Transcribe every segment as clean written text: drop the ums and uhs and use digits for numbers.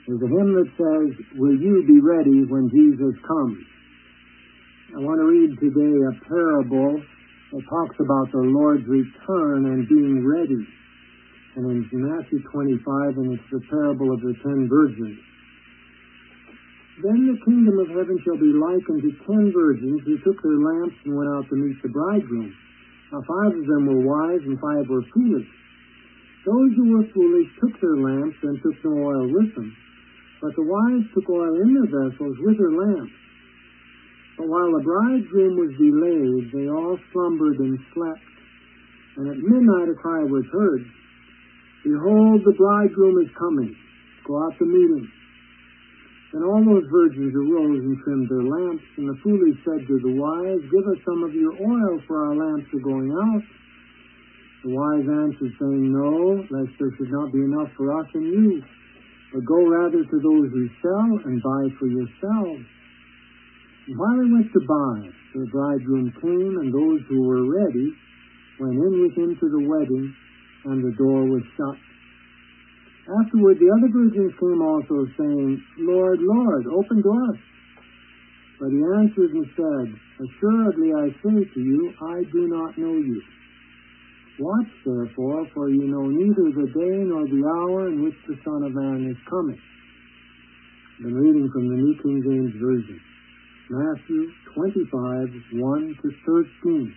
There's a hymn that says, "Will you be ready when Jesus comes?" I want to read today a parable that talks about the Lord's return and being ready. And it's Matthew 25, and it's the parable of the 10 virgins. Then the kingdom of heaven shall be likened to 10 virgins who took their lamps and went out to meet the bridegroom. Now 5 of them were wise and 5 were foolish. Those who were foolish took their lamps and took no oil with them. But the wise took oil in their vessels with their lamps. But while the bridegroom was delayed, they all slumbered and slept. And at midnight a cry was heard, "Behold, the bridegroom is coming. Go out to meet him." Then all those virgins arose and trimmed their lamps. And the foolish said to the wise, "Give us some of your oil, for our lamps are going out." The wise answered, saying, "No, lest there should not be enough for us and you. But go rather to those who sell and buy for yourselves." And while they went to buy, the bridegroom came, and those who were ready went in with him to the wedding, and the door was shut. Afterward the other virgins came also, saying, "Lord, Lord, open to us." But he answered and said, "Assuredly I say to you, I do not know you. Watch therefore, for you know neither the day nor the hour in which the Son of Man is coming." I've been reading from the New King James Version. Matthew 25, 1 to 13.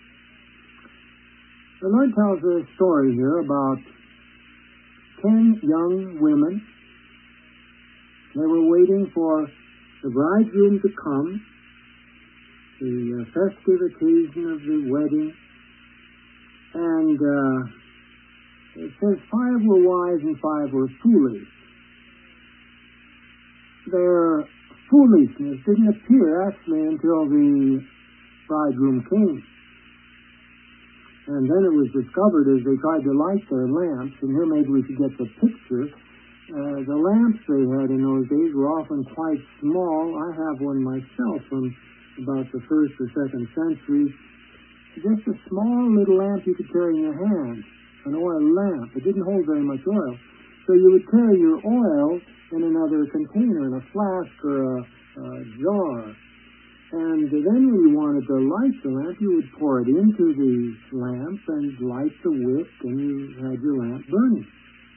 The Lord tells a story here about 10 young women. They were waiting for the bridegroom to come, the festive occasion of the wedding. And it says 5 were wise and 5 were foolish. Their foolishness didn't appear actually until the bridegroom came. And then it was discovered as they tried to light their lamps, and here maybe we should get the picture. The lamps they had in those days were often quite small. I have one myself from about the 1st or 2nd century. Just a small little lamp you could carry in your hand, an oil lamp. It didn't hold very much oil. So you would carry your oil in another container, in a flask or a jar. And then when you wanted to light the lamp, you would pour it into the lamp and light the wick, and you had your lamp burning.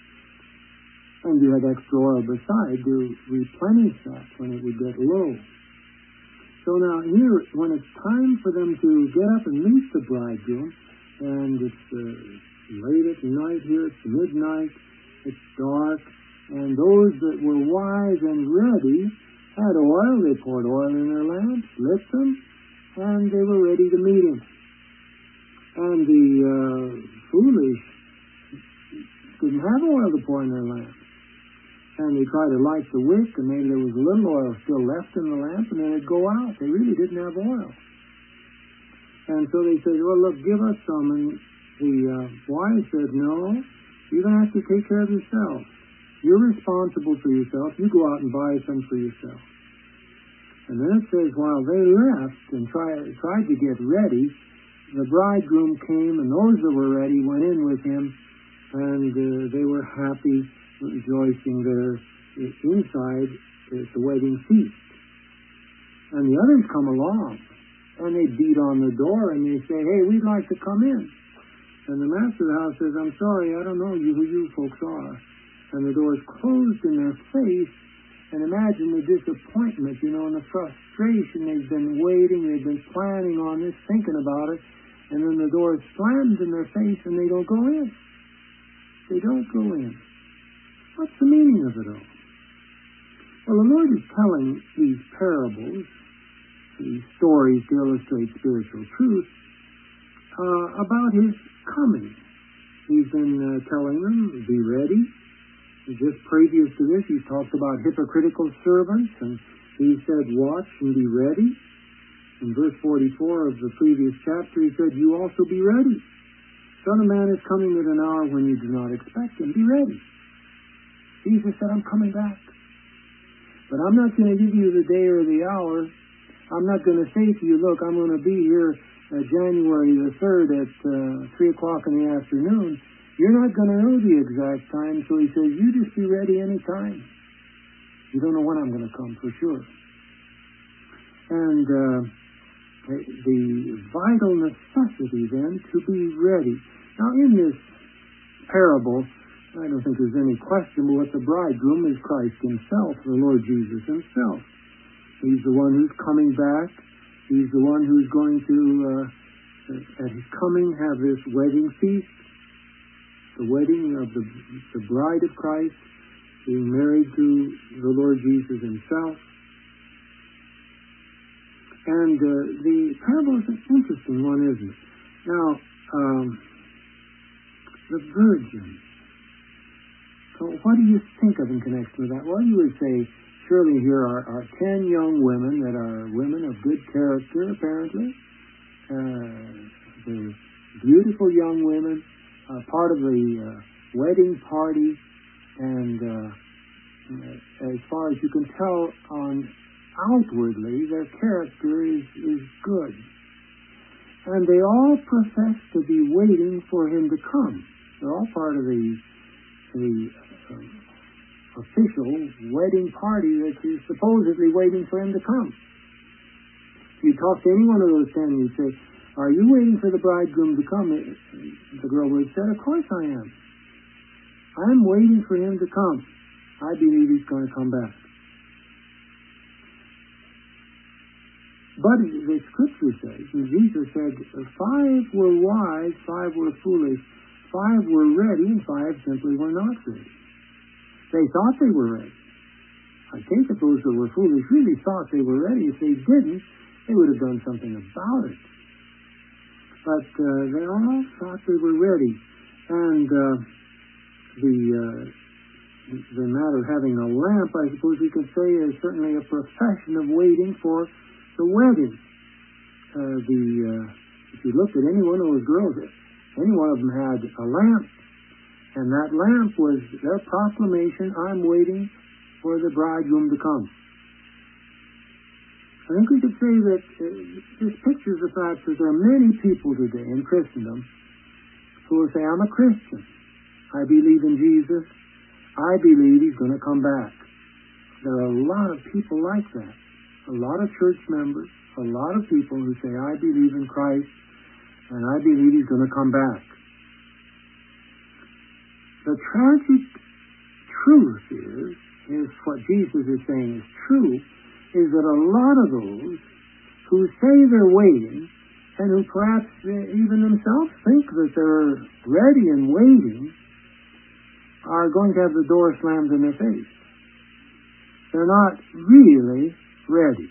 And you had extra oil beside to replenish that when it would get low. So now here, when it's time for them to get up and meet the bridegroom, and it's late at night here, it's midnight, it's dark, and those that were wise and ready had oil. They poured oil in their lamps, lit them, and they were ready to meet him. And the foolish didn't have oil to pour in their lamps. And they tried to light the wick, and maybe there was a little oil still left in the lamp, and then it'd go out. They really didn't have oil. And so they said, "Well, look, give us some." And the wise said, "No, you're going to have to take care of yourself. You're responsible for yourself. You go out and buy some for yourself." And then it says, while they left and tried to get ready, the bridegroom came, and those that were ready went in with him, and they were happy, rejoicing there inside at the wedding feast. And the others come along, and they beat on the door, and they say, "Hey, we'd like to come in." And the master of the house says, "I'm sorry, I don't know who you folks are." And the door is closed in their face, and imagine the disappointment, and the frustration. They've been waiting, they've been planning on this, thinking about it, and then the door is slammed in their face, and they don't go in. They don't go in. What's the meaning of it all? Well, the Lord is telling these parables, these stories to illustrate spiritual truth, about His coming. He's been telling them, be ready. Just previous to this, He's talked about hypocritical servants, and He said, watch and be ready. In verse 44 of the previous chapter, He said, you also be ready. Son of Man is coming at an hour when you do not expect Him. Be ready. Jesus said, I'm coming back. But I'm not going to give you the day or the hour. I'm not going to say to you, look, I'm going to be here January the 3rd at 3 o'clock in the afternoon. You're not going to know the exact time, so He says, you just be ready any time. You don't know when I'm going to come, for sure. And the vital necessity, then, to be ready. Now, in this parable, I don't think there's any question but what the bridegroom is Christ himself, the Lord Jesus himself. He's the one who's coming back. He's the one who's going to, at his coming, have this wedding feast, the wedding of the bride of Christ, being married to the Lord Jesus himself. And the parable is an interesting one, isn't it? Now, the virgin. So what do you think of in connection with that? Well, you would say, surely here are 10 young women that are women of good character, apparently. They're beautiful young women, part of the wedding party, and as far as you can tell outwardly, their character is good. And they all profess to be waiting for him to come. They're all part of the official wedding party that is supposedly waiting for him to come. If you talk to any one of those 10, you say, are you waiting for the bridegroom to come? The girl would have said, of course I am. I'm waiting for him to come. I believe he's going to come back. But the scripture says, and Jesus said, 5 were wise, 5 were foolish, 5 were ready, and 5 simply were not ready. They thought they were ready. I take it those that were foolish really thought they were ready. If they didn't, they would have done something about it. But they all thought they were ready. And the matter of having a lamp, I suppose we could say, is certainly a profession of waiting for the wedding. If you looked at any one of those girls, any one of them had a lamp, and that lamp was their proclamation, I'm waiting for the bridegroom to come. I think we could say that this pictures the fact that there are many people today in Christendom who will say, I'm a Christian. I believe in Jesus. I believe he's going to come back. There are a lot of people like that. A lot of church members, a lot of people who say, I believe in Christ, and I believe he's going to come back. The tragic truth is what Jesus is saying is true, is that a lot of those who say they're waiting, and who perhaps even themselves think that they're ready and waiting, are going to have the door slammed in their face. They're not really ready.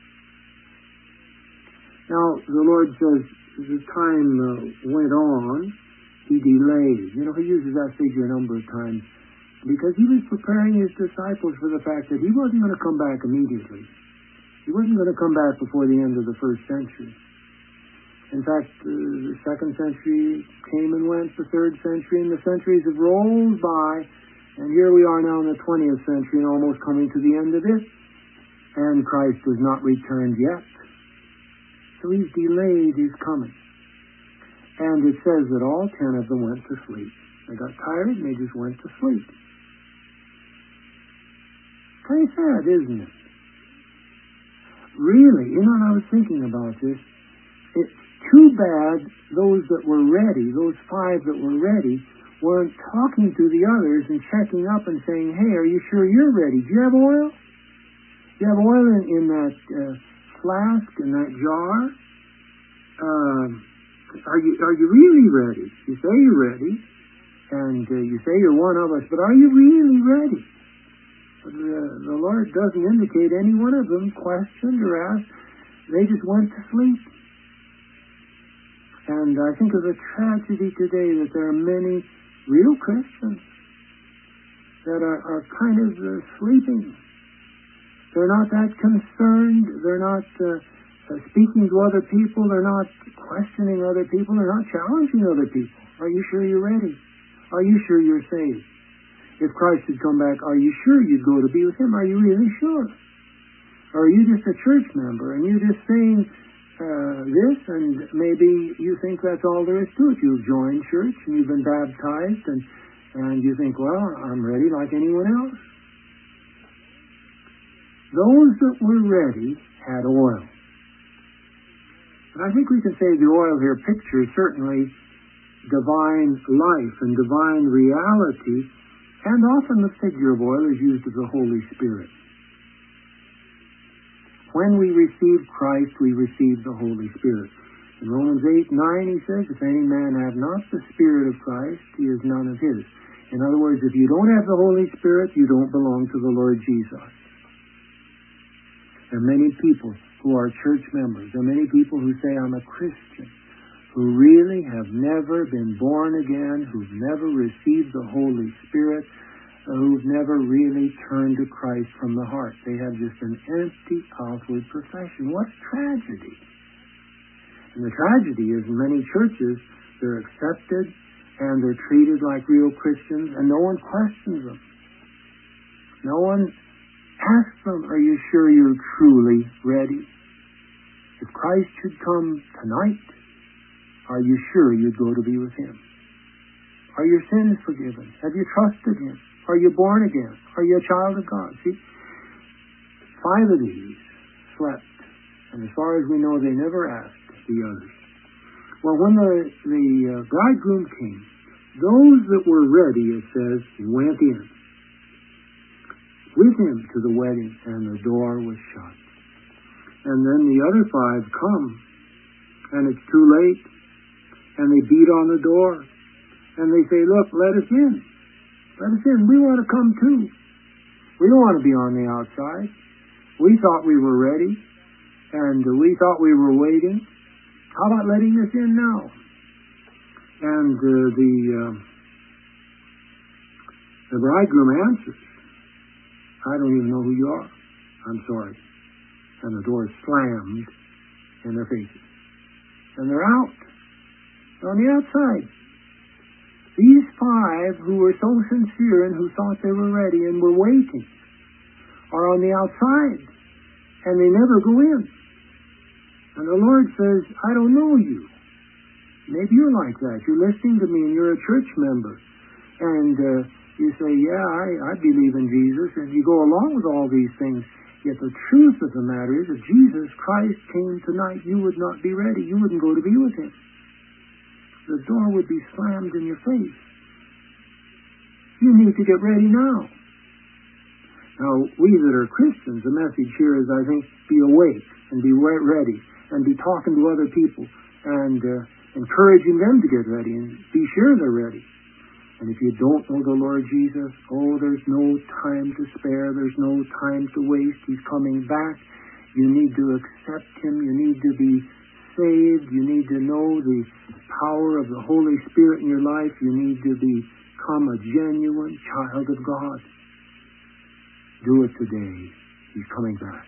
Now, the Lord says, as the time went on, he delayed. You know, he uses that figure a number of times because he was preparing his disciples for the fact that he wasn't going to come back immediately. He wasn't going to come back before the end of the first century. In fact, the second century came and went, the third century, and the centuries have rolled by, and here we are now in the 20th century and almost coming to the end of it. And Christ has not returned yet. So he's delayed his coming. And it says that all 10 of them went to sleep. They got tired and they just went to sleep. Kind of sad, isn't it? Really, you know what I was thinking about this? It's too bad those that were ready, those 5 that were ready, weren't talking to the others and checking up and saying, hey, are you sure you're ready? Do you have oil? Do you have oil in that flask, in that jar? Are you really ready? You say you're ready, and you say you're one of us, but are you really ready? The Lord doesn't indicate any one of them questioned or asked. They just went to sleep. And I think of the tragedy today that there are many real Christians that are kind of sleeping. They're not that concerned. They're not speaking to other people. They're not questioning other people. They're not challenging other people. Are you sure you're ready? Are you sure you're saved? If Christ had come back, are you sure you'd go to be with him? Are you really sure? Or are you just a church member and you're just saying this, and maybe you think that's all there is to it? You've joined church and you've been baptized and you think, well, I'm ready like anyone else. Those that were ready had oil. And I think we can say the oil here pictures certainly divine life and divine reality, and often the figure of oil is used of the Holy Spirit. When we receive Christ, we receive the Holy Spirit. In Romans 8:9, he says, if any man have not the Spirit of Christ, he is none of his. In other words, if you don't have the Holy Spirit, you don't belong to the Lord Jesus. There are many people who are church members. There are many people who say, I'm a Christian, who really have never been born again, who've never received the Holy Spirit, who've never really turned to Christ from the heart. They have just an empty outward profession. What tragedy! And the tragedy is in many churches, they're accepted and they're treated like real Christians, and no one questions them. No one asks them, are you sure you're truly ready? If Christ should come tonight, are you sure you'd go to be with Him? Are your sins forgiven? Have you trusted Him? Are you born again? Are you a child of God? See, 5 of these slept, and as far as we know, they never asked the others. Well, when the bridegroom came, those that were ready, it says, went in with him to the wedding, and the door was shut. And then the other 5 come, and it's too late, and they beat on the door, and they say, look, let us in. Let us in. We want to come too. We don't want to be on the outside. We thought we were ready, and we thought we were waiting. How about letting us in now? And the bridegroom answers, I don't even know who you are. I'm sorry. And the door is slammed in their faces. And they're out. They're on the outside. These 5 who were so sincere and who thought they were ready and were waiting are on the outside. And they never go in. And the Lord says, I don't know you. Maybe you're like that. You're listening to me and you're a church member. And you say, yeah, I believe in Jesus. And you go along with all these things. Yet the truth of the matter is, if Jesus Christ came tonight, you would not be ready. You wouldn't go to be with Him. The door would be slammed in your face. You need to get ready now. Now, we that are Christians, the message here is, I think, be awake and be ready and be talking to other people and encouraging them to get ready and be sure they're ready. And if you don't know the Lord Jesus, there's no time to spare. There's no time to waste. He's coming back. You need to accept Him. You need to be saved. You need to know the power of the Holy Spirit in your life. You need to become a genuine child of God. Do it today. He's coming back.